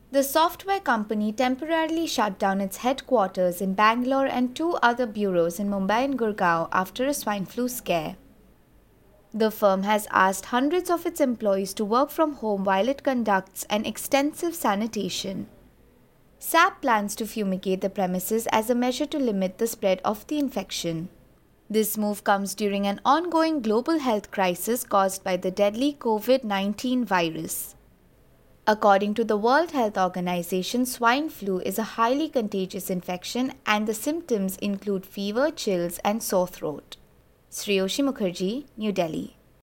The software company temporarily shut down its headquarters in Bangalore and two other bureaus in Mumbai and Gurgaon after a swine flu scare. The firm has asked hundreds of its employees to work from home while it conducts an extensive sanitation. SAP plans to fumigate the premises as a measure to limit the spread of the infection. This move comes during an ongoing global health crisis caused by the deadly COVID-19 virus. According to the World Health Organization, swine flu is a highly contagious infection and the symptoms include fever, chills, and sore throat. Shreyoshi Mukherjee, New Delhi.